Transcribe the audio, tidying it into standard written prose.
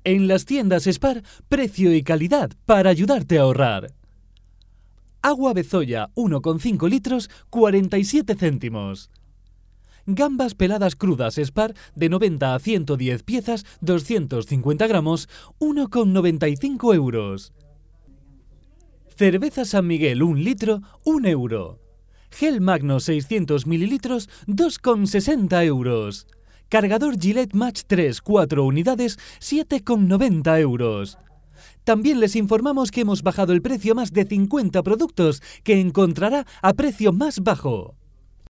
En las tiendas Spar, precio y calidad para ayudarte a ahorrar. Agua Bezoya 1,5 litros, 47 céntimos. Gambas peladas crudas Spar de 90 a 110 piezas, 250 gramos, 1,95 euros. Cerveza San Miguel 1 litro, 1 euro. Gel Magno 600 mililitros, 2,60 euros. Cargador Gillette Match 3, 4 unidades, 7,90 euros. También les informamos que hemos bajado el precio a más de 50 productos que encontrará a precio más bajo.